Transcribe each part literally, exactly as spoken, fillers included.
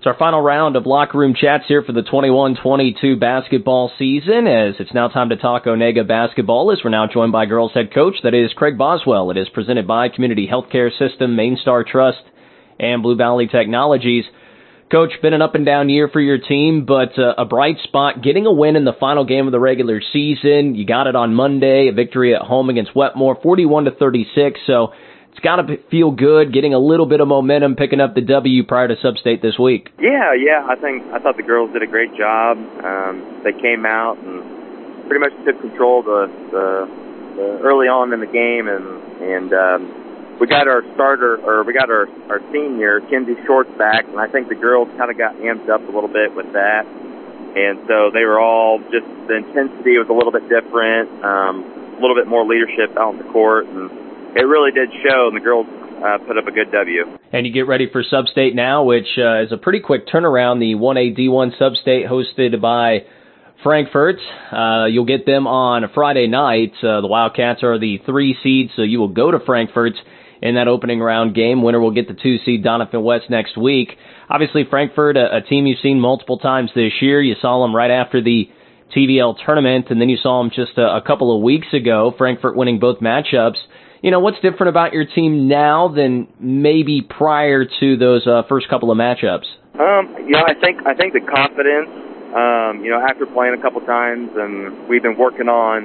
It's our final round of locker room chats here for the twenty-one twenty-two basketball season, as it's now time to talk Onega basketball, as we're now joined by girls head coach, that is Craig Boswell. It is presented by Community Healthcare System, Main Star Trust, and Blue Valley Technologies. Coach, been an up and down year for your team, but uh, a bright spot, getting a win in the final game of the regular season. You got it on Monday, a victory at home against Wetmore, forty-one to thirty-six, so it's got to feel good, getting a little bit of momentum, picking up the W prior to Sub-State this week. Yeah, yeah, I think I thought the girls did a great job. Um, they came out and pretty much took control of the, the, the early on in the game, and and um, we got our starter, or we got our, our senior, Kenzie Shorts, back, and I think the girls kind of got amped up a little bit with that. And so they were all just, the intensity was a little bit different, um, a little bit more leadership out on the court, and it really did show, and the girls uh, put up a good W. And you get ready for Sub-State now, which uh, is a pretty quick turnaround. The one A D one Sub-State hosted by Frankfort. Uh, you'll get them on a Friday night. Uh, the Wildcats are the three seed, so you will go to Frankfort in that opening round game. Winner will get the two seed Doniphan West next week. Obviously, Frankfort, a, a team you've seen multiple times this year. You saw them right after the T V L tournament, and then you saw them just a, a couple of weeks ago, Frankfort winning both matchups. You know, what's different about your team now than maybe prior to those uh, first couple of matchups? Um, you know, I think I think the confidence. Um, you know, after playing a couple times, and we've been working on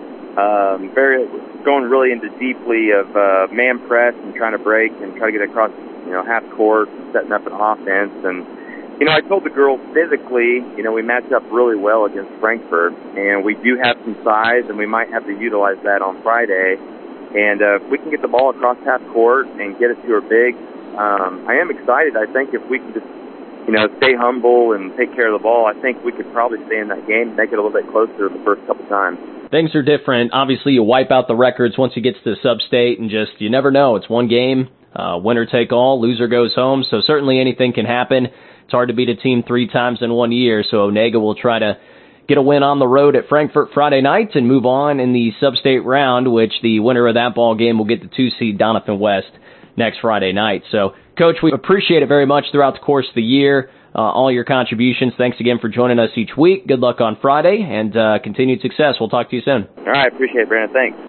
um, very going really into deeply of uh, man press and trying to break and try to get across, you know, half court, setting up an offense. And you know, I told the girls physically, you know, we match up really well against Frankfort, and we do have some size, and we might have to utilize that on Friday. And uh, if we can get the ball across half court and get it to our bigs, um, I am excited. I think if we can just, you know, stay humble and take care of the ball, I think we could probably stay in that game, make it a little bit closer the first couple times. Things are different. Obviously, you wipe out the records once you get to the Sub-State, and just, you never know. It's one game, uh, winner take all, loser goes home, so certainly anything can happen. It's hard to beat a team three times in one year, so Onega will try to get a win on the road at Frankfort Friday night and move on in the Sub-State round, which the winner of that ball game will get the two seed Doniphan West next Friday night. So, Coach, we appreciate it very much throughout the course of the year, uh, all your contributions. Thanks again for joining us each week. Good luck on Friday, and uh, continued success. We'll talk to you soon. All right, appreciate it, Brandon. Thanks.